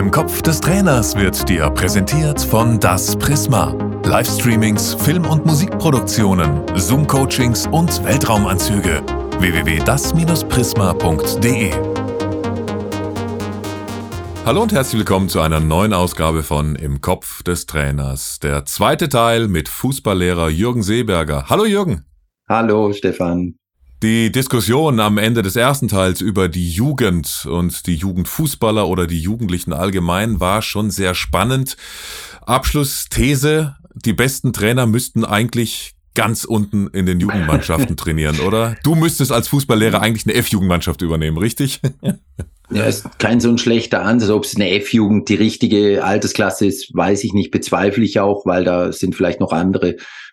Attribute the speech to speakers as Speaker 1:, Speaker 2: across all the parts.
Speaker 1: Im Kopf des Trainers wird dir präsentiert von Das Prisma. Livestreamings, Film- und Musikproduktionen, Zoom-Coachings und Weltraumanzüge. www.das-prisma.de. Hallo und herzlich willkommen zu einer neuen Ausgabe von Im Kopf des Trainers. Der zweite Teil mit Fußballlehrer Jürgen Seeberger. Hallo Jürgen.
Speaker 2: Hallo Stefan.
Speaker 1: Die Diskussion am Ende des ersten Teils über die Jugend und die Jugendfußballer oder die Jugendlichen allgemein war schon sehr spannend. Abschlussthese: Die besten Trainer müssten eigentlich ganz unten in den Jugendmannschaften trainieren, oder? Du müsstest als Fußballlehrer eigentlich eine F-Jugendmannschaft übernehmen, richtig?
Speaker 2: Ja, ist kein so ein schlechter Ansatz. Ob es eine F-Jugend die richtige Altersklasse ist, weiß ich nicht, bezweifle ich auch, weil da sind vielleicht noch andere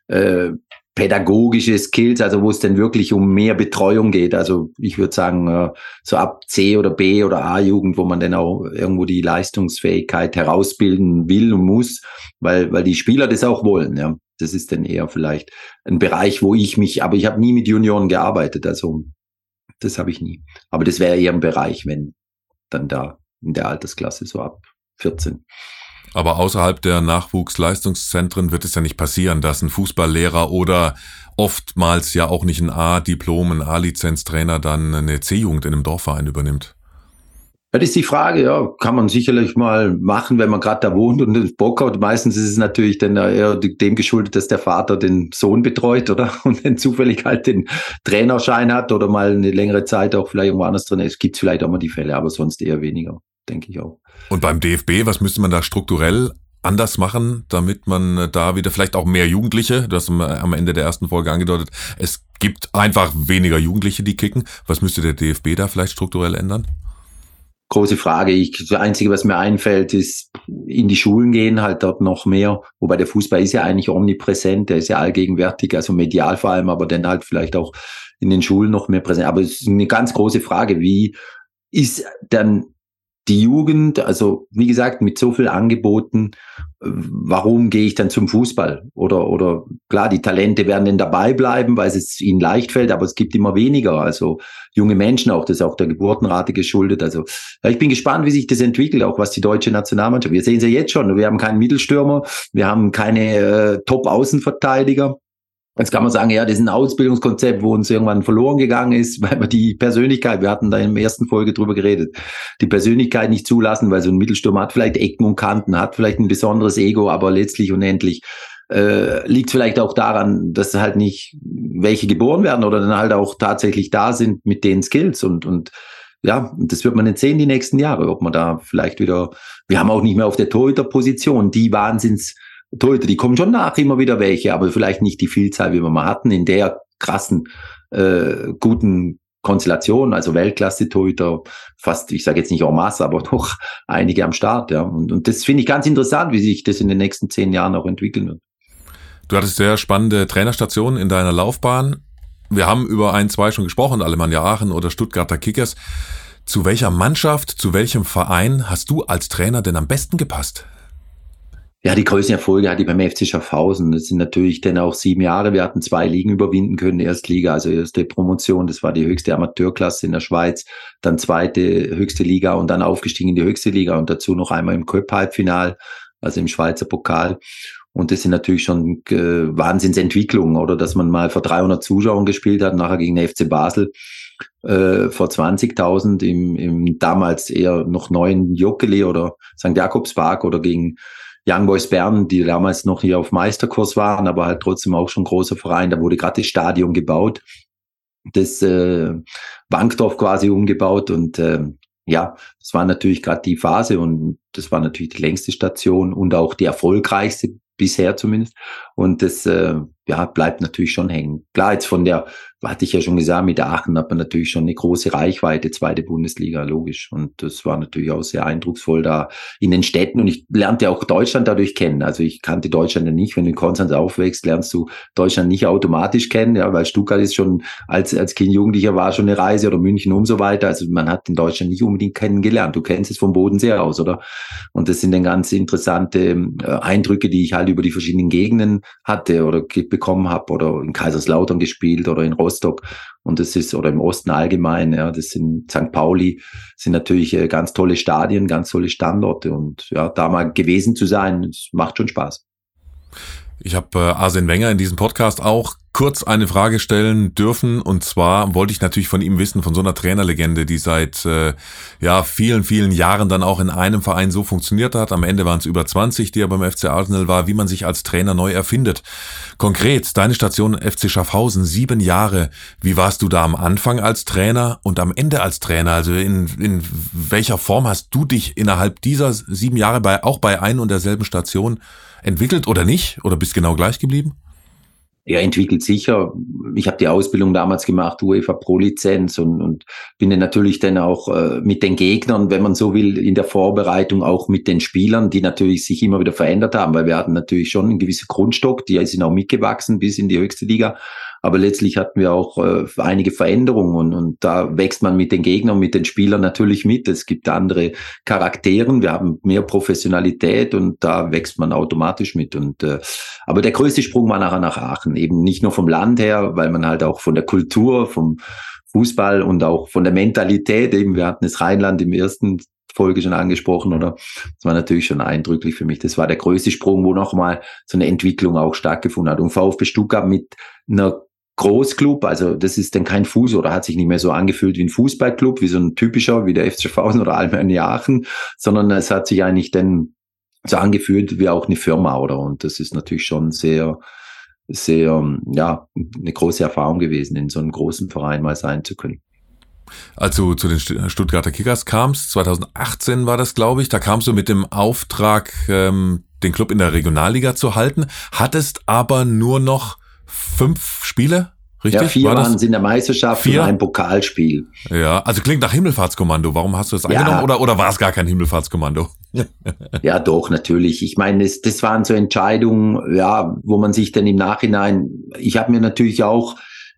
Speaker 2: pädagogische Skills, also wo es denn wirklich um mehr Betreuung geht. Also ich würde sagen, so ab C- oder B- oder A-Jugend, wo man dann auch irgendwo die Leistungsfähigkeit herausbilden will und muss, weil die Spieler das auch wollen. Ja, das ist dann eher vielleicht ein Bereich, wo aber ich habe nie mit Junioren gearbeitet, also das habe ich nie. Aber das wäre eher ein Bereich, wenn dann da in der Altersklasse so ab 14.
Speaker 1: Aber außerhalb der Nachwuchsleistungszentren wird es ja nicht passieren, dass ein Fußballlehrer oder oftmals ja auch nicht ein A-Diplom, ein A-Lizenztrainer dann eine C-Jugend in einem Dorfverein übernimmt.
Speaker 2: Das ist die Frage, ja, kann man sicherlich mal machen, wenn man gerade da wohnt und Bock hat. Meistens ist es natürlich dann eher dem geschuldet, dass der Vater den Sohn betreut, oder? Und dann zufällig halt den Trainerschein hat oder mal eine längere Zeit auch vielleicht irgendwo anders drin ist. Gibt es vielleicht auch mal die Fälle, aber sonst eher weniger, denke ich auch.
Speaker 1: Und beim DFB, was müsste man da strukturell anders machen, damit man da wieder vielleicht auch mehr Jugendliche, du hast am Ende der ersten Folge angedeutet, es gibt einfach weniger Jugendliche, die kicken. Was müsste der DFB da vielleicht strukturell ändern?
Speaker 2: Große Frage. Das Einzige, was mir einfällt, ist in die Schulen gehen, halt dort noch mehr. Wobei der Fußball ist ja eigentlich omnipräsent, der ist ja allgegenwärtig, also medial vor allem, aber dann halt vielleicht auch in den Schulen noch mehr präsent. Aber es ist eine ganz große Frage, wie ist dann die Jugend, also wie gesagt, mit so viel Angeboten, warum gehe ich dann zum Fußball? Oder klar, die Talente werden dann dabei bleiben, weil es ihnen leicht fällt, aber es gibt immer weniger. Also junge Menschen auch, das ist auch der Geburtenrate geschuldet. Also ja, ich bin gespannt, wie sich das entwickelt, auch was die deutsche Nationalmannschaft. Wir sehen es ja jetzt schon, wir haben keinen Mittelstürmer, wir haben keine Top-Außenverteidiger. Jetzt kann man sagen, ja, das ist ein Ausbildungskonzept, wo uns irgendwann verloren gegangen ist, weil wir die Persönlichkeit, wir hatten da in der ersten Folge drüber geredet, die Persönlichkeit nicht zulassen, weil so ein Mittelstürmer hat vielleicht Ecken und Kanten, hat vielleicht ein besonderes Ego, aber letztlich und endlich liegt vielleicht auch daran, dass halt nicht welche geboren werden oder dann halt auch tatsächlich da sind mit den Skills und ja, das wird man jetzt sehen die nächsten Jahre, ob man da vielleicht wieder, wir haben auch nicht mehr auf der Torhüterposition die Torhüter, die kommen schon nach, immer wieder welche, aber vielleicht nicht die Vielzahl, wie wir mal hatten, in der krassen, guten Konstellation, also Weltklasse-Torhüter, fast, ich sage jetzt nicht en masse, aber doch einige am Start, ja. Und das finde ich ganz interessant, wie sich das in den nächsten 10 Jahren auch entwickeln wird.
Speaker 1: Du hattest sehr spannende Trainerstationen in deiner Laufbahn. Wir haben über 2 schon gesprochen, Alemannia Aachen oder Stuttgarter Kickers. Zu welcher Mannschaft, zu welchem Verein hast du als Trainer denn am besten gepasst?
Speaker 2: Ja, die größten Erfolge hatte ich beim FC Schaffhausen. Das sind natürlich dann auch 7 Jahre. Wir hatten 2 Ligen überwinden können. Erstliga, also erste Promotion. Das war die höchste Amateurklasse in der Schweiz. Dann zweite höchste Liga und dann aufgestiegen in die höchste Liga und dazu noch einmal im Cup-Halbfinal, also im Schweizer Pokal. Und das sind natürlich schon Wahnsinnsentwicklungen, oder? Dass man mal vor 300 Zuschauern gespielt hat, nachher gegen den FC Basel vor 20.000 im damals eher noch neuen Joggeli oder St. Jakobspark oder gegen Young Boys Bern, die damals noch hier auf Meisterkurs waren, aber halt trotzdem auch schon großer Verein. Da wurde gerade das Stadion gebaut, das Bankdorf quasi umgebaut und ja, das war natürlich gerade die Phase und das war natürlich die längste Station und auch die erfolgreichste bisher zumindest. Und das ja, bleibt natürlich schon hängen. Klar, jetzt hatte ich ja schon gesagt, mit Aachen hat man natürlich schon eine große Reichweite, zweite Bundesliga, logisch. Und das war natürlich auch sehr eindrucksvoll da in den Städten. Und ich lernte auch Deutschland dadurch kennen. Also ich kannte Deutschland ja nicht. Wenn du in Konstanz aufwächst, lernst du Deutschland nicht automatisch kennen, ja, weil Stuttgart ist schon, als Kind Jugendlicher war schon eine Reise oder München und so weiter. Also man hat in Deutschland nicht unbedingt kennengelernt. Du kennst es vom Bodensee aus, oder? Und das sind dann ganz interessante Eindrücke, die ich halt über die verschiedenen Gegenden hatte oder mitbekommen habe, oder in Kaiserslautern gespielt oder in Rostock. Und das ist, oder im Osten allgemein, ja, das sind St. Pauli, sind natürlich ganz tolle Stadien, ganz tolle Standorte. Und ja, da mal gewesen zu sein, das macht schon Spaß.
Speaker 1: Ich habe Arsene Wenger in diesem Podcast auch kurz eine Frage stellen dürfen, und zwar wollte ich natürlich von ihm wissen, von so einer Trainerlegende, die seit vielen, vielen Jahren dann auch in einem Verein so funktioniert hat. Am Ende waren es über 20, die er beim FC Arsenal war, wie man sich als Trainer neu erfindet. Konkret, deine Station FC Schaffhausen, 7 Jahre. Wie warst du da am Anfang als Trainer und am Ende als Trainer? Also in welcher Form hast du dich innerhalb dieser 7 Jahre auch bei ein und derselben Station entwickelt oder nicht? Oder bist genau gleich geblieben?
Speaker 2: Ja, entwickelt sicher. Ich habe die Ausbildung damals gemacht, UEFA Pro-Lizenz, und bin dann natürlich dann auch mit den Gegnern, wenn man so will, in der Vorbereitung auch mit den Spielern, die natürlich sich immer wieder verändert haben, weil wir hatten natürlich schon einen gewissen Grundstock, die sind auch mitgewachsen bis in die höchste Liga. Aber letztlich hatten wir auch einige Veränderungen, und da wächst man mit den Gegnern, mit den Spielern natürlich mit. Es gibt andere Charakteren, wir haben mehr Professionalität, und da wächst man automatisch mit. Aber der größte Sprung war nachher nach Aachen, eben nicht nur vom Land her, weil man halt auch von der Kultur, vom Fußball und auch von der Mentalität, eben wir hatten das Rheinland im ersten Folge schon angesprochen, oder? Das war natürlich schon eindrücklich für mich. Das war der größte Sprung, wo nochmal so eine Entwicklung auch stattgefunden hat. Und VfB Stuttgart mit einer Großclub, also das ist dann kein Fuß, oder hat sich nicht mehr so angefühlt wie ein Fußballclub, wie so ein typischer, wie der FC Schaffhausen oder Alemannia Aachen, sondern es hat sich eigentlich dann so angefühlt wie auch eine Firma, oder? Und das ist natürlich schon sehr, sehr, ja, eine große Erfahrung gewesen, in so einem großen Verein mal sein zu können.
Speaker 1: Als du zu den Stuttgarter Kickers kamst, 2018 war das, glaube ich, da kamst du mit dem Auftrag, den Club in der Regionalliga zu halten, hattest aber nur noch 5 Spiele, richtig?
Speaker 2: Ja, 4 waren es in der Meisterschaft 4? Und ein Pokalspiel.
Speaker 1: Ja, also klingt nach Himmelfahrtskommando. Warum hast du das angenommen, oder war es gar kein Himmelfahrtskommando?
Speaker 2: Ja, doch, natürlich. Ich meine, das waren so Entscheidungen, ja, wo man sich dann im Nachhinein, ich habe mir natürlich auch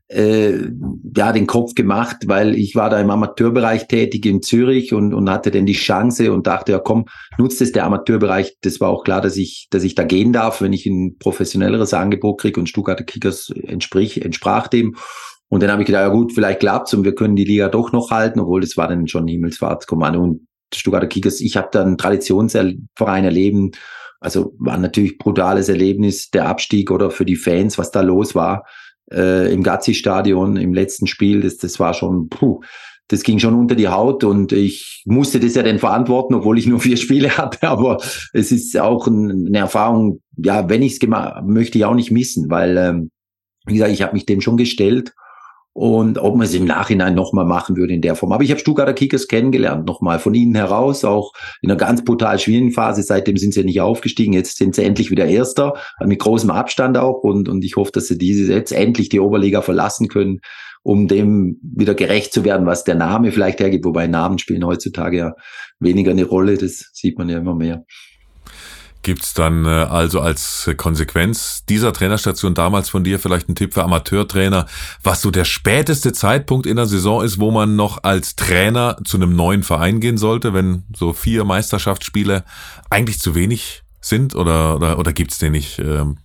Speaker 2: den Kopf gemacht, weil ich war da im Amateurbereich tätig in Zürich und hatte dann die Chance und dachte, ja komm, nutzt es, der Amateurbereich. Das war auch klar, dass ich da gehen darf, wenn ich ein professionelleres Angebot kriege, und Stuttgarter Kickers entsprach dem. Und dann habe ich gedacht, ja gut, vielleicht klappt's und wir können die Liga doch noch halten, obwohl das war dann schon ein Himmelfahrtskommando. Und Stuttgarter Kickers, ich habe da einen Traditionsverein erleben, also war natürlich brutales Erlebnis, der Abstieg, oder für die Fans, was da los war. Im Gazzi-Stadion im letzten Spiel, das war schon, das ging schon unter die Haut, und ich musste das ja dann verantworten, obwohl ich nur 4 Spiele hatte, aber es ist auch eine Erfahrung, ja, wenn ich es gemacht möchte ich auch nicht missen, weil, wie gesagt, ich habe mich dem schon gestellt, und ob man es im Nachhinein nochmal machen würde in der Form. Aber ich habe Stuttgarter Kickers kennengelernt, nochmal von ihnen heraus, auch in einer ganz brutal schwierigen Phase. Seitdem sind sie ja nicht aufgestiegen. Jetzt sind sie endlich wieder Erster, mit großem Abstand auch. Und ich hoffe, dass sie jetzt endlich die Oberliga verlassen können, um dem wieder gerecht zu werden, was der Name vielleicht hergibt. Wobei Namen spielen heutzutage ja weniger eine Rolle. Das sieht man ja immer mehr.
Speaker 1: Gibt's dann also als Konsequenz dieser Trainerstation damals von dir vielleicht einen Tipp für Amateurtrainer, was so der späteste Zeitpunkt in der Saison ist, wo man noch als Trainer zu einem neuen Verein gehen sollte, wenn so 4 Meisterschaftsspiele eigentlich zu wenig sind, oder gibt's den nicht?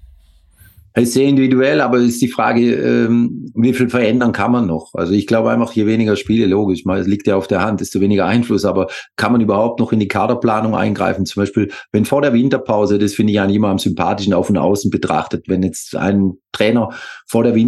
Speaker 2: Es ist sehr individuell, aber es ist die Frage, wie viel verändern kann man noch? Also ich glaube einfach, je weniger Spiele, logisch, es liegt ja auf der Hand, desto weniger Einfluss, aber kann man überhaupt noch in die Kaderplanung eingreifen? Zum Beispiel, wenn vor der Winterpause, das finde ich eigentlich immer am sympathischen auf und außen betrachtet, wenn jetzt ein Trainer vor der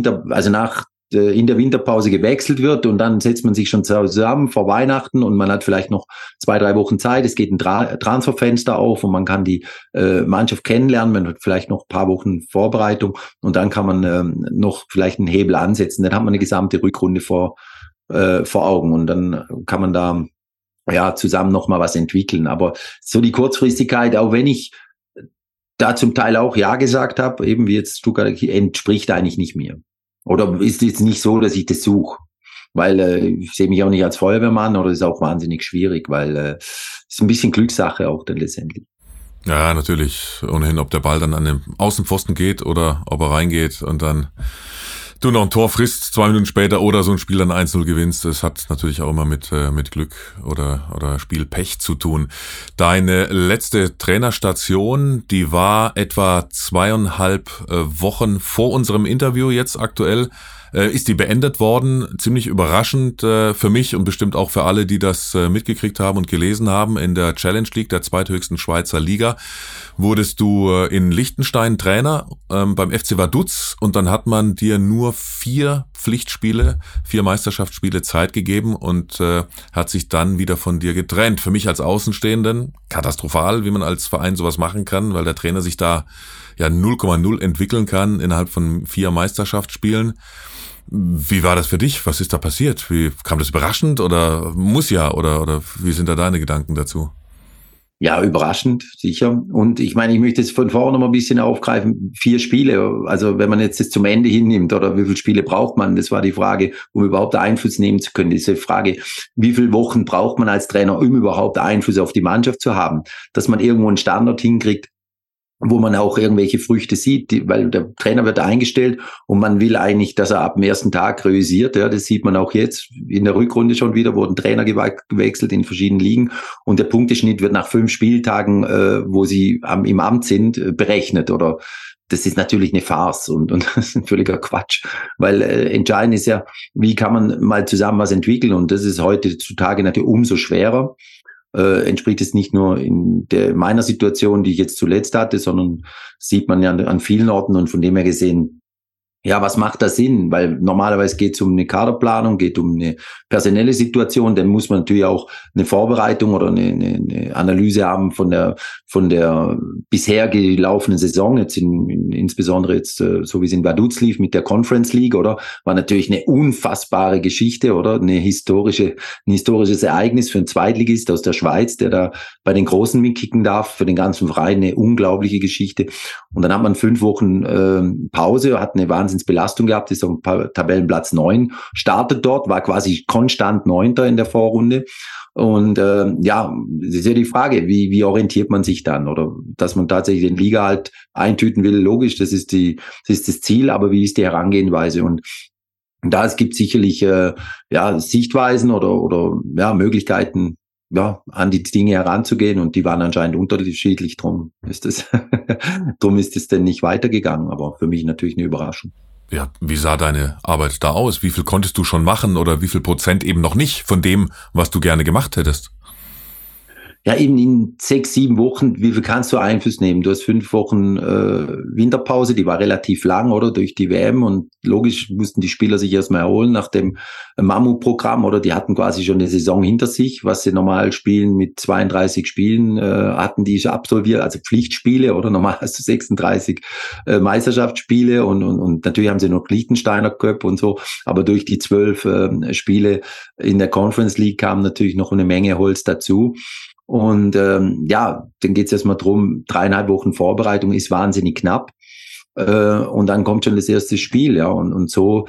Speaker 2: in der Winterpause gewechselt wird, und dann setzt man sich schon zusammen vor Weihnachten, und man hat vielleicht noch 2-3 Wochen Zeit, es geht ein Transferfenster auf und man kann die Mannschaft kennenlernen, man hat vielleicht noch ein paar Wochen Vorbereitung, und dann kann man noch vielleicht einen Hebel ansetzen, dann hat man eine gesamte Rückrunde vor Augen, und dann kann man da zusammen noch mal was entwickeln. Aber so die Kurzfristigkeit, auch wenn ich da zum Teil auch Ja gesagt habe, eben wie jetzt Stuttgart, entspricht eigentlich nicht mir. Oder ist jetzt nicht so, dass ich das suche, weil ich sehe mich auch nicht als Feuerwehrmann, oder ist auch wahnsinnig schwierig, weil es ist ein bisschen Glückssache auch dann letztendlich.
Speaker 1: Ja, natürlich. Ohnehin, ob der Ball dann an den Außenpfosten geht oder ob er reingeht und dann Du noch ein Tor frisst, 2 Minuten später oder so ein Spiel dann 1-0 gewinnst, das hat natürlich auch immer mit Glück oder Spielpech zu tun. Deine letzte Trainerstation, die war etwa 2,5 Wochen vor unserem Interview jetzt aktuell. Ist die beendet worden, ziemlich überraschend für mich und bestimmt auch für alle, die das mitgekriegt haben und gelesen haben. In der Challenge League, der zweithöchsten Schweizer Liga, wurdest du in Liechtenstein Trainer beim FC Vaduz und dann hat man dir nur 4 Pflichtspiele, 4 Meisterschaftsspiele Zeit gegeben und hat sich dann wieder von dir getrennt. Für mich als Außenstehenden katastrophal, wie man als Verein sowas machen kann, weil der Trainer sich da ja 0,0 entwickeln kann innerhalb von 4 Meisterschaftsspielen. Wie war das für dich? Was ist da passiert? Wie kam das überraschend oder muss ja oder wie sind da deine Gedanken dazu?
Speaker 2: Ja, überraschend, sicher. Und ich meine, ich möchte jetzt von vorne noch mal ein bisschen aufgreifen. 4 Spiele, also wenn man jetzt das zum Ende hinnimmt oder wie viele Spiele braucht man? Das war die Frage, um überhaupt Einfluss nehmen zu können. Diese Frage, wie viele Wochen braucht man als Trainer, um überhaupt Einfluss auf die Mannschaft zu haben? Dass man irgendwo einen Standard hinkriegt, wo man auch irgendwelche Früchte sieht, weil der Trainer wird eingestellt und man will eigentlich, dass er ab dem ersten Tag realisiert. Ja, das sieht man auch jetzt in der Rückrunde schon wieder, wurden Trainer gewechselt in verschiedenen Ligen und der Punkteschnitt wird nach 5 Spieltagen, wo sie im Amt sind, berechnet. Oder das ist natürlich eine Farce und das ist ein völliger Quatsch, weil entscheidend ist ja, wie kann man mal zusammen was entwickeln und das ist heutzutage natürlich umso schwerer. Entspricht es nicht nur in meiner Situation, die ich jetzt zuletzt hatte, sondern sieht man ja an vielen Orten und von dem her gesehen, ja, was macht da Sinn? Weil normalerweise geht es um eine Kaderplanung, geht um eine personelle Situation, dann muss man natürlich auch eine Vorbereitung oder eine Analyse haben von der bisher gelaufenen Saison, jetzt insbesondere jetzt, so wie es in Vaduz lief mit der Conference League, oder? War natürlich eine unfassbare Geschichte, oder? Ein historisches Ereignis für einen Zweitligist aus der Schweiz, der da bei den Großen mitkicken darf, für den ganzen Verein eine unglaubliche Geschichte. Und dann hat man 5 Wochen Pause, hat eine Wahnsinnsbelastung gehabt, ist auf Tabellenplatz 9, startet dort, war quasi konstant 9. in der Vorrunde. Und ja, das ist ja die Frage, wie orientiert man sich dann? Oder dass man tatsächlich den Liga halt eintüten will, logisch, das ist das Ziel, aber wie ist die Herangehensweise? Und da es gibt sicherlich ja Sichtweisen oder ja Möglichkeiten, ja, an die Dinge heranzugehen und die waren anscheinend unterschiedlich, drum ist es denn nicht weitergegangen, aber für mich natürlich eine Überraschung.
Speaker 1: Ja, wie sah deine Arbeit da aus? Wie viel konntest du schon machen oder wie viel Prozent eben noch nicht von dem, was du gerne gemacht hättest?
Speaker 2: Ja, eben in 6, 7 Wochen, wie viel kannst du Einfluss nehmen? Du hast 5 Wochen Winterpause, die war relativ lang, oder? Durch die WM und logisch mussten die Spieler sich erstmal erholen nach dem Mammutprogramm, oder? Die hatten quasi schon eine Saison hinter sich, was sie normal spielen mit 32 Spielen, hatten die absolviert, also Pflichtspiele, oder? Normal hast du 36 Meisterschaftsspiele und natürlich haben sie noch Liechtensteiner Cup und so, aber durch die 12 Spiele in der Conference League kam natürlich noch eine Menge Holz dazu. Und ja, dann geht's erstmal drum, 3,5 Wochen Vorbereitung ist wahnsinnig knapp. Und dann kommt schon das erste Spiel, ja. Und so,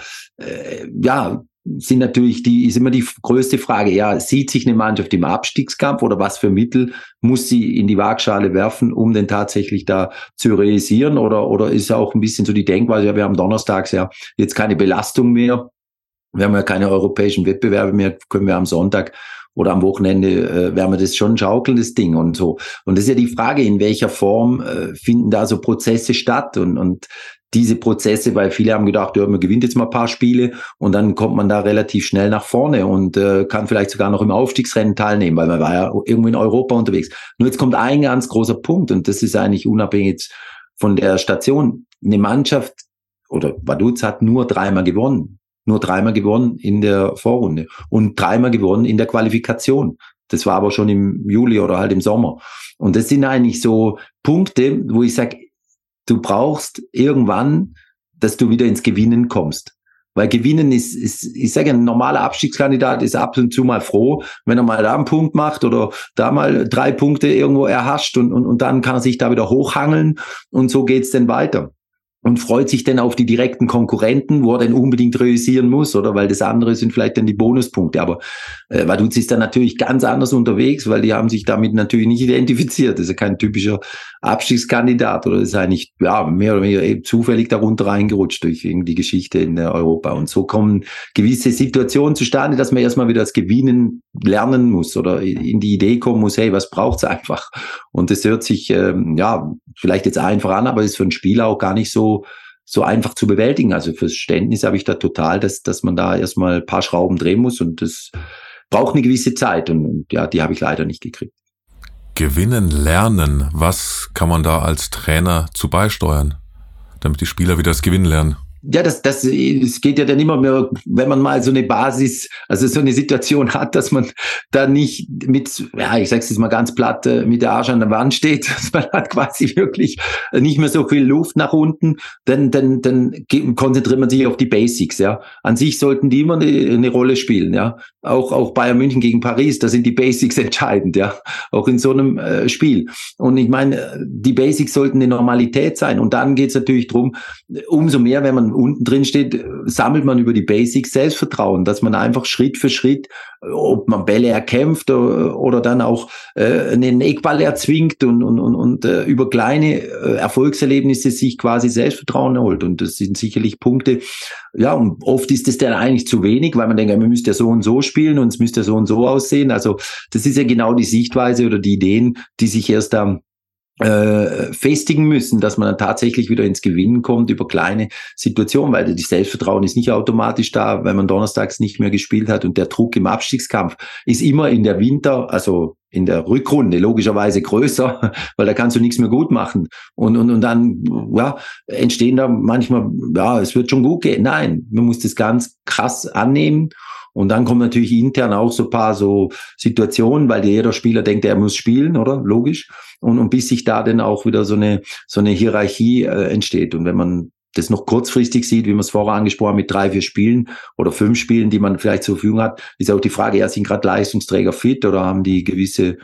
Speaker 2: ja, ist immer die größte Frage, ja, sieht sich eine Mannschaft im Abstiegskampf oder was für Mittel muss sie in die Waagschale werfen, um denn tatsächlich da zu realisieren? Oder ist auch ein bisschen so die Denkweise, ja, wir haben donnerstags ja jetzt keine Belastung mehr, wir haben ja keine europäischen Wettbewerbe mehr, können wir am Sonntag oder am Wochenende werden wir das schon schaukeln, das Ding und so. Und das ist ja die Frage, in welcher Form finden da so Prozesse statt und diese Prozesse, weil viele haben gedacht, ja, man gewinnt jetzt mal ein paar Spiele und dann kommt man da relativ schnell nach vorne und kann vielleicht sogar noch im Aufstiegsrennen teilnehmen, weil man war ja irgendwo in Europa unterwegs. Nur jetzt kommt ein ganz großer Punkt und das ist eigentlich unabhängig jetzt von der Station. Eine Mannschaft oder Vaduz hat nur 3-mal gewonnen. Nur 3-mal gewonnen in der Vorrunde und 3-mal gewonnen in der Qualifikation. Das war aber schon im Juli oder halt im Sommer. Und das sind eigentlich so Punkte, wo ich sage, du brauchst irgendwann, dass du wieder ins Gewinnen kommst. Weil Gewinnen ist, ich sage, ein normaler Abstiegskandidat ist ab und zu mal froh, wenn er mal da einen Punkt macht oder da mal 3 Punkte irgendwo erhascht und dann kann er sich da wieder hochhangeln und so geht's dann weiter. und freut sich dann auf die direkten Konkurrenten, wo er dann unbedingt realisieren muss, oder? Weil das andere sind vielleicht dann die Bonuspunkte. Aber Vaduz ist dann natürlich ganz anders unterwegs, weil die haben sich damit natürlich nicht identifiziert. Das ist ja kein typischer Abstiegskandidat, oder das ist eigentlich mehr oder weniger eben zufällig darunter reingerutscht durch die Geschichte in Europa. Und so kommen gewisse Situationen zustande, dass man erstmal wieder das Gewinnen lernen muss oder in die Idee kommen muss, hey, was braucht's einfach? Und das hört sich vielleicht jetzt einfach an, aber ist für einen Spieler auch gar nicht so einfach zu bewältigen. Also fürs Verständnis habe ich da total, dass man da erstmal ein paar Schrauben drehen muss, und das braucht eine gewisse Zeit, und die habe ich leider nicht gekriegt.
Speaker 1: Gewinnen, lernen, was kann man da als Trainer zu beisteuern, damit die Spieler wieder das Gewinnen lernen?
Speaker 2: Ja, es geht ja dann immer mehr, wenn man mal so eine Basis, also so eine Situation hat, dass man da nicht mit, ich sag's jetzt mal ganz platt, mit der Arsch an der Wand steht, dass man hat quasi wirklich nicht mehr so viel Luft nach unten, dann konzentriert man sich auf die Basics, ja. An sich sollten die immer eine Rolle spielen, ja. Auch Bayern München gegen Paris, da sind die Basics entscheidend, ja. Auch in so einem Spiel. Und ich meine, die Basics sollten eine Normalität sein. Und dann geht's natürlich drum, umso mehr, wenn man unten drin steht, sammelt man über die Basics Selbstvertrauen, dass man einfach Schritt für Schritt, ob man Bälle erkämpft oder dann auch einen Eckball erzwingt und über kleine Erfolgserlebnisse sich quasi Selbstvertrauen holt. Und das sind sicherlich Punkte, und oft ist es dann eigentlich zu wenig, weil man denkt, man müsste ja so und so spielen und es müsste ja so und so aussehen. Also das ist ja genau die Sichtweise oder die Ideen, die sich erst da festigen müssen, dass man dann tatsächlich wieder ins Gewinnen kommt über kleine Situationen, weil das Selbstvertrauen ist nicht automatisch da, weil man donnerstags nicht mehr gespielt hat, und der Druck im Abstiegskampf ist immer in der also in der Rückrunde logischerweise größer, weil da kannst du nichts mehr gut machen. Und dann entstehen da manchmal, es wird schon gut gehen. Nein, man muss das ganz krass annehmen. Und dann kommen natürlich intern auch so ein paar so Situationen, weil jeder Spieler denkt, er muss spielen, oder? Logisch. Und bis sich da dann auch wieder so eine Hierarchie entsteht. Und wenn man das noch kurzfristig sieht, wie man es vorher angesprochen hat, mit 3, 4 Spielen oder 5 Spielen, die man vielleicht zur Verfügung hat, ist auch die Frage, sind gerade Leistungsträger fit oder haben die gewisse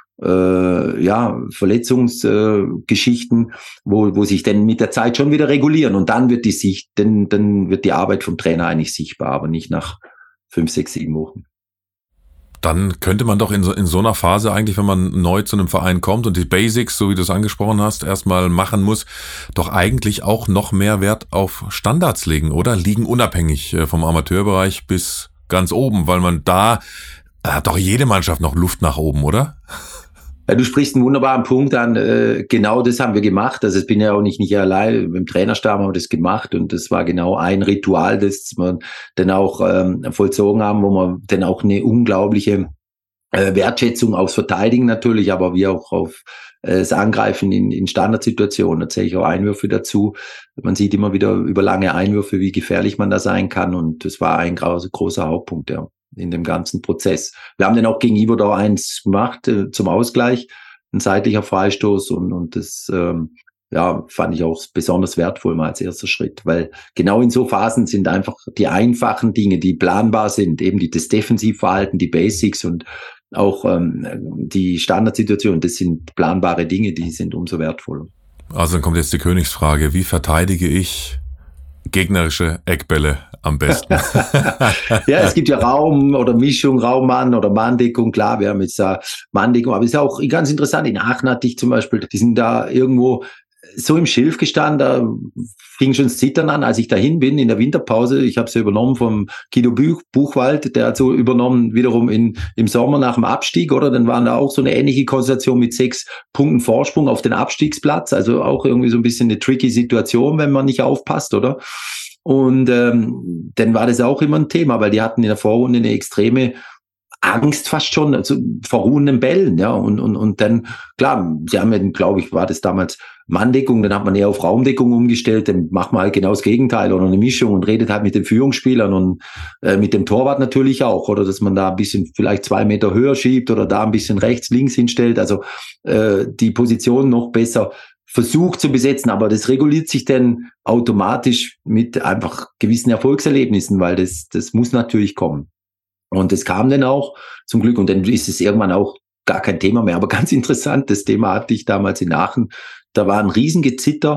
Speaker 2: Verletzungsgeschichten, wo sich dann mit der Zeit schon wieder regulieren. Und dann wird dann wird die Arbeit vom Trainer eigentlich sichtbar, aber nicht nach 5, 6, 7 Wochen.
Speaker 1: Dann könnte man doch in so einer Phase eigentlich, wenn man neu zu einem Verein kommt und die Basics, so wie du es angesprochen hast, erstmal machen muss, doch eigentlich auch noch mehr Wert auf Standards legen, oder? Liegen unabhängig vom Amateurbereich bis ganz oben, weil man da hat doch jede Mannschaft noch Luft nach oben, oder?
Speaker 2: Ja, du sprichst einen wunderbaren Punkt an. Genau das haben wir gemacht. Also ich bin ja auch nicht allein. Mit dem Trainerstab haben wir das gemacht, und das war genau ein Ritual, das wir dann auch vollzogen haben, wo wir dann auch eine unglaubliche Wertschätzung aufs Verteidigen natürlich, aber wie auch auf das Angreifen in Standardsituationen. Da zähle ich auch Einwürfe dazu. Man sieht immer wieder über lange Einwürfe, wie gefährlich man da sein kann, und das war ein großer Hauptpunkt, in dem ganzen Prozess. Wir haben dann auch gegen Ivor da eins gemacht zum Ausgleich, ein seitlicher Freistoß, und das fand ich auch besonders wertvoll mal als erster Schritt, weil genau in so Phasen sind einfach die einfachen Dinge, die planbar sind, eben das Defensivverhalten, die Basics und auch die Standardsituation, das sind planbare Dinge, die sind umso wertvoller.
Speaker 1: Also dann kommt jetzt die Königsfrage, wie verteidige ich gegnerische Eckbälle am besten?
Speaker 2: Ja, es gibt ja Raum oder Mischung, Raummann oder Manndeckung. Klar, wir haben jetzt da Manndeckung, aber es ist auch ganz interessant. In Aachen hatte ich zum Beispiel, die sind da irgendwo so im Schilf gestanden, da fing schon das Zittern an, als ich dahin bin in der Winterpause. Ich habe sie übernommen vom Guido Buchwald, der hat so übernommen wiederum im Sommer nach dem Abstieg, oder? Dann waren da auch so eine ähnliche Konstellation mit 6 Punkten Vorsprung auf den Abstiegsplatz. Also auch irgendwie so ein bisschen eine tricky Situation, wenn man nicht aufpasst, oder? Und dann war das auch immer ein Thema, weil die hatten in der Vorrunde eine extreme Angst fast schon, also vor ruhenden Bällen, und dann, klar, sie haben ja, glaube ich, war das damals Manndeckung, dann hat man eher auf Raumdeckung umgestellt, dann macht man halt genau das Gegenteil oder eine Mischung und redet halt mit den Führungsspielern und mit dem Torwart natürlich auch, oder dass man da ein bisschen vielleicht 2 Meter höher schiebt oder da ein bisschen rechts, links hinstellt, also die Position noch besser versucht zu besetzen, aber das reguliert sich dann automatisch mit einfach gewissen Erfolgserlebnissen, weil das muss natürlich kommen. Und das kam dann auch zum Glück, und dann ist es irgendwann auch gar kein Thema mehr. Aber ganz interessant, das Thema hatte ich damals in Aachen. Da war ein Riesengezitter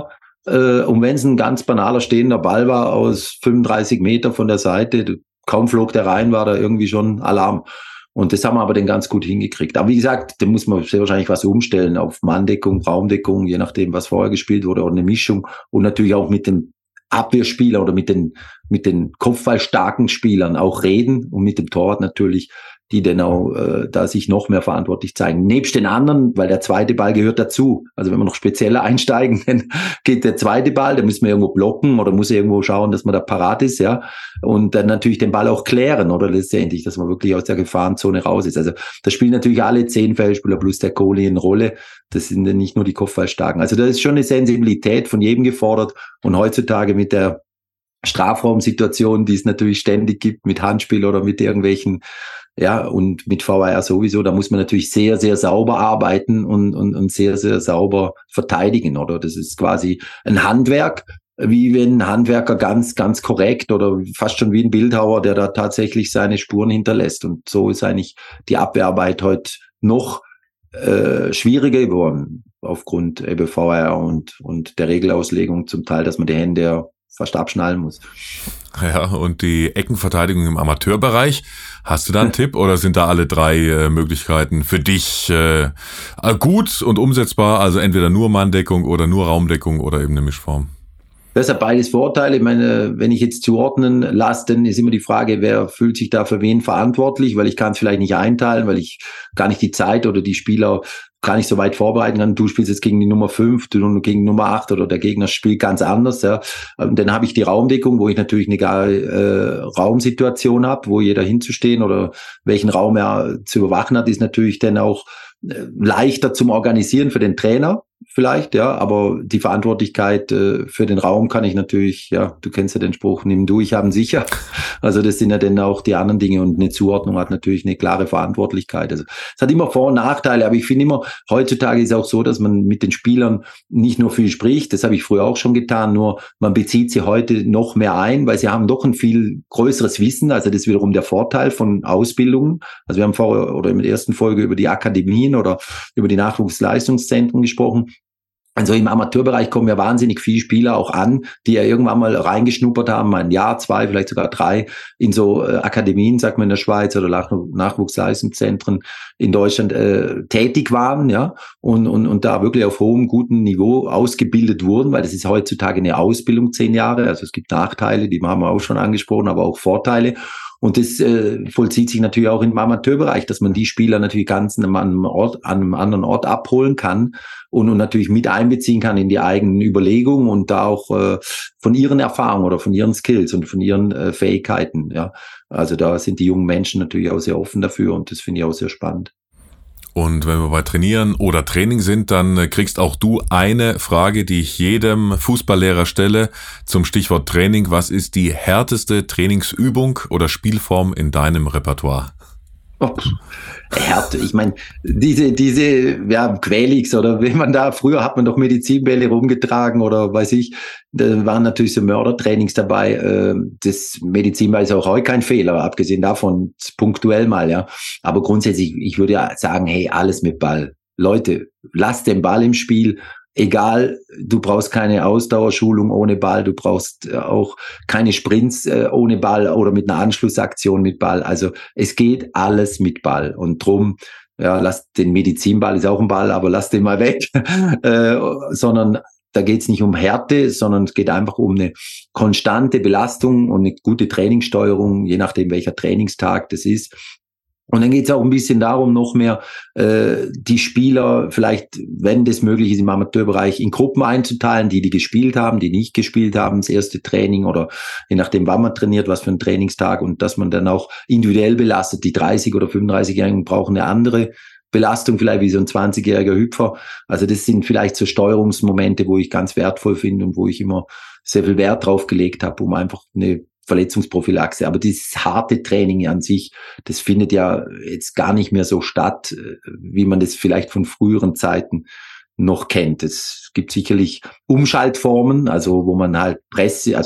Speaker 2: Und wenn es ein ganz banaler stehender Ball war aus 35 Meter von der Seite, kaum flog der rein, war da irgendwie schon Alarm. Und das haben wir aber dann ganz gut hingekriegt. Aber wie gesagt, da muss man sehr wahrscheinlich was umstellen auf Manndeckung, Raumdeckung, je nachdem, was vorher gespielt wurde, oder eine Mischung. Und natürlich auch mit den Abwehrspielern oder mit den kopfballstarken Spielern auch reden und mit dem Torwart natürlich, die dann auch da sich noch mehr verantwortlich zeigen. Nebst den anderen, weil der zweite Ball gehört dazu. Also wenn wir noch spezieller einsteigen, dann geht der zweite Ball, da müssen wir irgendwo blocken oder muss irgendwo schauen, dass man da parat ist, ja. Und dann natürlich den Ball auch klären, oder letztendlich, dass man wirklich aus der Gefahrenzone raus ist. Also da spielen natürlich alle 10 Feldspieler plus der Goalie eine Rolle. Das sind dann nicht nur die Kopfballstarken. Also da ist schon eine Sensibilität von jedem gefordert. Und heutzutage mit der Strafraumsituation, die es natürlich ständig gibt, mit Handspiel oder mit irgendwelchen, ja, und mit VAR sowieso, da muss man natürlich sehr, sehr sauber arbeiten und sehr, sehr sauber verteidigen, oder? Das ist quasi ein Handwerk, wie wenn ein Handwerker ganz, ganz korrekt oder fast schon wie ein Bildhauer, der da tatsächlich seine Spuren hinterlässt. Und so ist eigentlich die Abwehrarbeit heute noch schwieriger geworden, aufgrund eben VAR und der Regelauslegung zum Teil, dass man die Hände ja fast abschnallen muss.
Speaker 1: Ja, und die Eckenverteidigung im Amateurbereich, hast du da einen Tipp oder sind da alle 3 Möglichkeiten für dich gut und umsetzbar? Also entweder nur Manndeckung oder nur Raumdeckung oder eben eine Mischform?
Speaker 2: Das hat beides Vorteile. Ich meine, wenn ich jetzt zuordnen lasse, dann ist immer die Frage, wer fühlt sich da für wen verantwortlich, weil ich kann es vielleicht nicht einteilen, weil ich gar nicht die Zeit oder die Spieler gar nicht so weit vorbereiten kann. Du spielst jetzt gegen die Nummer 5, du gegen Nummer 8 oder der Gegner spielt ganz anders. Ja. Und dann habe ich die Raumdeckung, wo ich natürlich eine geile Raumsituation habe, wo jeder hinzustehen oder welchen Raum er zu überwachen hat, ist natürlich dann auch leichter zum Organisieren für den Trainer vielleicht, ja, aber die Verantwortlichkeit für den Raum kann ich natürlich, ja, du kennst ja den Spruch, nimm du, ich habe sicher. Also das sind ja dann auch die anderen Dinge und eine Zuordnung hat natürlich eine klare Verantwortlichkeit. Also es hat immer Vor- und Nachteile, aber ich finde immer, heutzutage ist es auch so, dass man mit den Spielern nicht nur viel spricht, das habe ich früher auch schon getan, nur man bezieht sie heute noch mehr ein, weil sie haben doch ein viel größeres Wissen, also das ist wiederum der Vorteil von Ausbildungen. Also wir haben vorher oder in der ersten Folge über die Akademien oder über die Nachwuchsleistungszentren gesprochen. Also im Amateurbereich kommen ja wahnsinnig viele Spieler auch an, die ja irgendwann mal reingeschnuppert haben, ein Jahr, 2, vielleicht sogar 3 in so Akademien, sagt man in der Schweiz, oder Nachwuchsleistungszentren in Deutschland tätig waren, ja, und da wirklich auf hohem, guten Niveau ausgebildet wurden, weil das ist heutzutage eine Ausbildung 10 Jahre, also es gibt Nachteile, die haben wir auch schon angesprochen, aber auch Vorteile. Und das vollzieht sich natürlich auch im Amateurbereich, dass man die Spieler natürlich ganz an einem anderen Ort abholen kann und natürlich mit einbeziehen kann in die eigenen Überlegungen und da auch von ihren Erfahrungen oder von ihren Skills und von ihren Fähigkeiten. Ja, also da sind die jungen Menschen natürlich auch sehr offen dafür und das finde ich auch sehr spannend.
Speaker 1: Und wenn wir bei Trainieren oder Training sind, dann kriegst auch du eine Frage, die ich jedem Fußballlehrer stelle zum Stichwort Training. Was ist die härteste Trainingsübung oder Spielform in deinem Repertoire?
Speaker 2: Oh, Härte, ich meine, diese ja, Quelix oder wenn man da, früher hat man doch Medizinbälle rumgetragen oder weiß ich, da waren natürlich so Mördertrainings dabei. Das Medizinball ist auch heute kein Fehler, abgesehen davon punktuell mal, ja. Aber grundsätzlich, ich würde ja sagen, hey, alles mit Ball. Leute, lasst den Ball im Spiel. Egal, du brauchst keine Ausdauerschulung ohne Ball, du brauchst auch keine Sprints ohne Ball oder mit einer Anschlussaktion mit Ball. Also es geht alles mit Ball und drum, ja, lass den Medizinball, ist auch ein Ball, aber lass den mal weg, sondern da geht es nicht um Härte, sondern es geht einfach um eine konstante Belastung und eine gute Trainingssteuerung, je nachdem welcher Trainingstag das ist. Und dann geht es auch ein bisschen darum, noch mehr die Spieler vielleicht, wenn das möglich ist, im Amateurbereich in Gruppen einzuteilen, die gespielt haben, die nicht gespielt haben, das erste Training oder je nachdem, wann man trainiert, was für ein Trainingstag und dass man dann auch individuell belastet. Die 30- oder 35-Jährigen brauchen eine andere Belastung, vielleicht wie so ein 20-jähriger Hüpfer. Also das sind vielleicht so Steuerungsmomente, wo ich ganz wertvoll finde und wo ich immer sehr viel Wert drauf gelegt habe, um einfach eine Verletzungsprophylaxe. Aber dieses harte Training an sich, das findet ja jetzt gar nicht mehr so statt, wie man das vielleicht von früheren Zeiten noch kennt. Es gibt sicherlich Umschaltformen, also wo man halt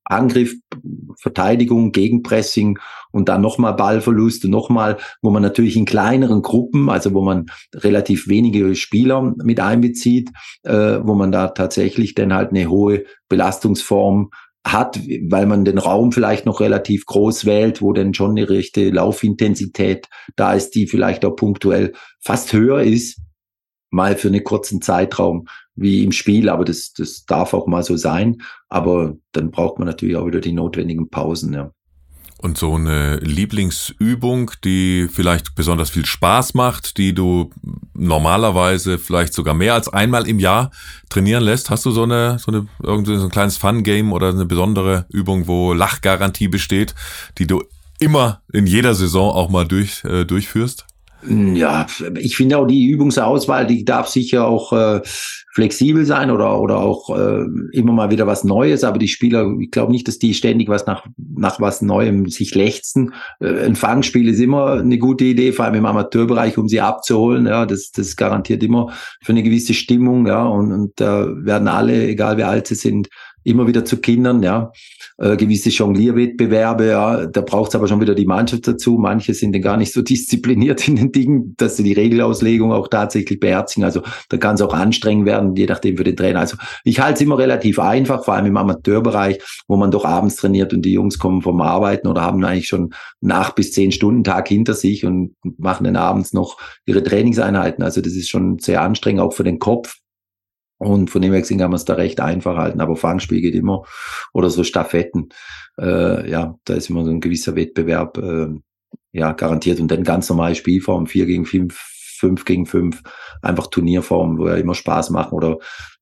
Speaker 2: Angriff, Verteidigung, Gegenpressing und dann nochmal Ballverlust und nochmal, wo man natürlich in kleineren Gruppen, also wo man relativ wenige Spieler mit einbezieht, wo man da tatsächlich dann halt eine hohe Belastungsform hat, weil man den Raum vielleicht noch relativ groß wählt, wo dann schon eine rechte Laufintensität da ist, die vielleicht auch punktuell fast höher ist, mal für einen kurzen Zeitraum wie im Spiel, aber das darf auch mal so sein, aber dann braucht man natürlich auch wieder die notwendigen Pausen, ja.
Speaker 1: Und so eine Lieblingsübung, die vielleicht besonders viel Spaß macht, die du normalerweise vielleicht sogar mehr als einmal im Jahr trainieren lässt, hast du so ein kleines Fun-Game oder eine besondere Übung, wo Lachgarantie besteht, die du immer in jeder Saison auch mal durchführst?
Speaker 2: Ja, ich finde auch die Übungsauswahl, die darf sicher auch flexibel sein oder auch immer mal wieder was Neues, aber die Spieler, ich glaube nicht, dass die ständig was nach was Neuem sich lechzen. Ein Fangspiel ist immer eine gute Idee, vor allem im Amateurbereich, um sie abzuholen. Ja, das garantiert immer für eine gewisse Stimmung, ja, und da werden alle, egal wie alt sie sind, immer wieder zu Kindern, ja. Gewisse Jonglierwettbewerbe, ja, da braucht es aber schon wieder die Mannschaft dazu. Manche sind dann gar nicht so diszipliniert in den Dingen, dass sie die Regelauslegung auch tatsächlich beherzigen. Also da kann es auch anstrengend werden, je nachdem für den Trainer. Also ich halte es immer relativ einfach, vor allem im Amateurbereich, wo man doch abends trainiert und die Jungs kommen vom Arbeiten oder haben eigentlich schon einen 8 bis 10 Stunden Tag hinter sich und machen dann abends noch ihre Trainingseinheiten. Also das ist schon sehr anstrengend, auch für den Kopf. Und von dem her gesehen kann man es da recht einfach halten. Aber Fangspiel geht immer. Oder so Staffetten. Ja, da ist immer so ein gewisser Wettbewerb garantiert. Und dann ganz normale Spielform, 4 gegen 5, 5 gegen 5. Einfach Turnierform, wo ja immer Spaß machen. Oder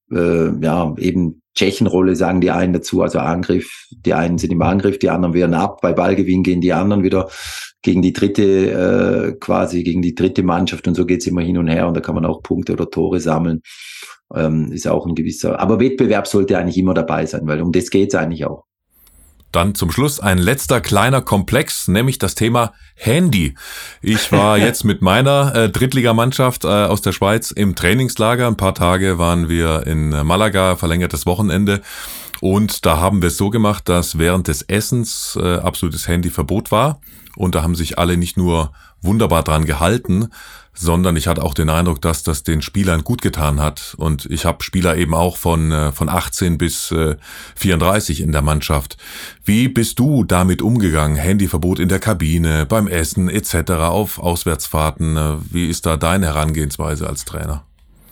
Speaker 2: eben Tschechenrolle sagen die einen dazu. Also Angriff, die einen sind im Angriff, die anderen wehren ab. Bei Ballgewinn gehen die anderen wieder gegen die dritte Mannschaft. Und so geht's immer hin und her. Und da kann man auch Punkte oder Tore sammeln. Ist auch ein gewisser, aber Wettbewerb sollte eigentlich immer dabei sein, weil um das geht's eigentlich auch.
Speaker 1: Dann zum Schluss ein letzter kleiner Komplex, nämlich das Thema Handy. Ich war jetzt mit meiner Drittligamannschaft aus der Schweiz im Trainingslager. Ein paar Tage waren wir in Malaga, verlängertes Wochenende. Und da haben wir es so gemacht, dass während des Essens absolutes Handyverbot war. Und da haben sich alle nicht nur wunderbar dran gehalten, sondern ich hatte auch den Eindruck, dass das den Spielern gut getan hat. Und ich habe Spieler eben auch von 18 bis 34 in der Mannschaft. Wie bist du damit umgegangen? Handyverbot in der Kabine, beim Essen etc., auf Auswärtsfahrten. Wie ist da deine Herangehensweise als Trainer?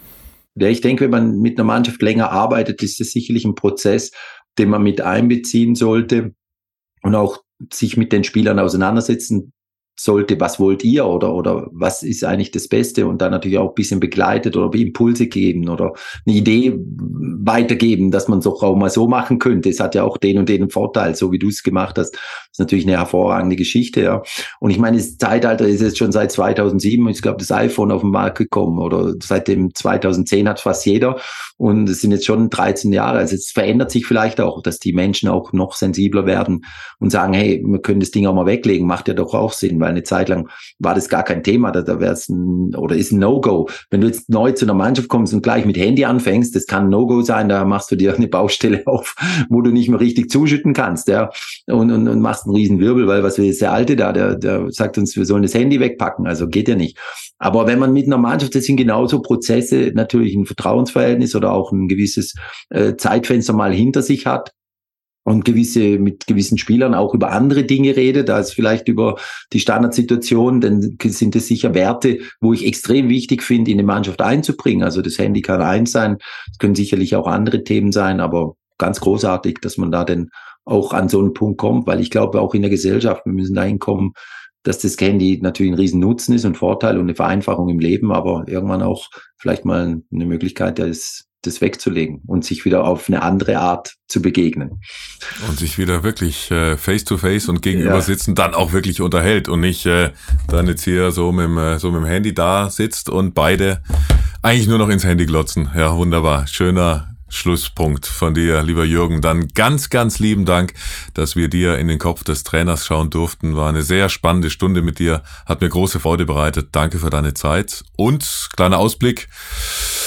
Speaker 2: Ja, ich denke, wenn man mit einer Mannschaft länger arbeitet, ist das sicherlich ein Prozess, den man mit einbeziehen sollte und auch sich mit den Spielern auseinandersetzen sollte, was wollt ihr oder was ist eigentlich das Beste und dann natürlich auch ein bisschen begleitet oder Impulse geben oder eine Idee weitergeben, dass man es auch mal so machen könnte. Es hat ja auch den und den Vorteil, so wie du es gemacht hast. Das ist natürlich eine hervorragende Geschichte, ja. Und ich meine, das Zeitalter ist jetzt schon seit 2007, ich glaube, das iPhone auf den Markt gekommen oder seit dem 2010 hat fast jeder und es sind jetzt schon 13 Jahre. Also es verändert sich vielleicht auch, dass die Menschen auch noch sensibler werden und sagen, hey, wir können das Ding auch mal weglegen, macht ja doch auch Sinn, weil eine Zeit lang war das gar kein Thema, da wäre es ist ein No-Go. Wenn du jetzt neu zu einer Mannschaft kommst und gleich mit Handy anfängst, das kann ein No-Go sein, da machst du dir eine Baustelle auf, wo du nicht mehr richtig zuschütten kannst, ja, und machst einen riesen Wirbel, weil was will jetzt der Alte da, der sagt uns, wir sollen das Handy wegpacken, also geht ja nicht. Aber wenn man mit einer Mannschaft, das sind genauso Prozesse, natürlich ein Vertrauensverhältnis oder auch ein gewisses Zeitfenster mal hinter sich hat, und mit gewissen Spielern auch über andere Dinge redet, als vielleicht über die Standardsituation, dann sind es sicher Werte, wo ich extrem wichtig finde, in eine Mannschaft einzubringen. Also das Handy kann eins sein, es können sicherlich auch andere Themen sein, aber ganz großartig, dass man da dann auch an so einen Punkt kommt, weil ich glaube auch in der Gesellschaft, wir müssen dahin kommen, dass das Handy natürlich ein riesen Nutzen ist und Vorteil und eine Vereinfachung im Leben, aber irgendwann auch vielleicht mal eine Möglichkeit, das wegzulegen und sich wieder auf eine andere Art zu begegnen.
Speaker 1: Und sich wieder wirklich face-to-face und gegenüber sitzen, dann auch wirklich unterhält und nicht dann jetzt hier so mit dem Handy da sitzt und beide eigentlich nur noch ins Handy glotzen. Ja, wunderbar. Schöner Schlusspunkt von dir, lieber Jürgen. Dann ganz, ganz lieben Dank, dass wir dir in den Kopf des Trainers schauen durften. War eine sehr spannende Stunde mit dir. Hat mir große Freude bereitet. Danke für deine Zeit. Und kleiner Ausblick.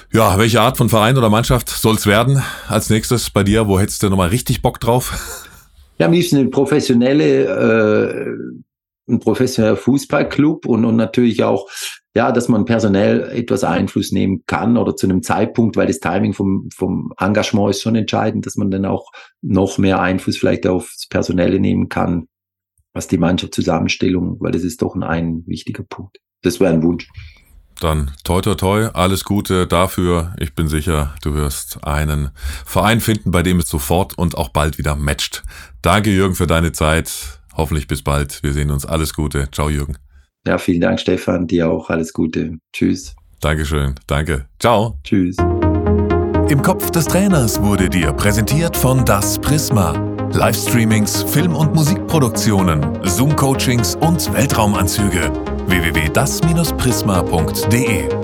Speaker 1: Ja, welche Art von Verein oder Mannschaft soll's werden als nächstes bei dir? Wo hättest du nochmal richtig Bock drauf?
Speaker 2: Ja, am liebsten ein professioneller Fußballclub und natürlich auch, ja, dass man personell etwas Einfluss nehmen kann oder zu einem Zeitpunkt, weil das Timing vom Engagement ist schon entscheidend, dass man dann auch noch mehr Einfluss vielleicht aufs Personelle nehmen kann, was die Mannschaftszusammenstellung, weil das ist doch ein wichtiger Punkt. Das wäre ein Wunsch.
Speaker 1: Dann toi toi toi, alles Gute dafür. Ich bin sicher, du wirst einen Verein finden, bei dem es sofort und auch bald wieder matcht. Danke, Jürgen, für deine Zeit. Hoffentlich bis bald. Wir sehen uns. Alles Gute. Ciao, Jürgen.
Speaker 2: Ja, vielen Dank, Stefan. Dir auch alles Gute. Tschüss.
Speaker 1: Dankeschön. Danke. Ciao.
Speaker 2: Tschüss.
Speaker 3: Im Kopf des Trainers wurde dir präsentiert von Das Prisma. Livestreamings, Film- und Musikproduktionen, Zoom-Coachings und Weltraumanzüge. www.das-prisma.de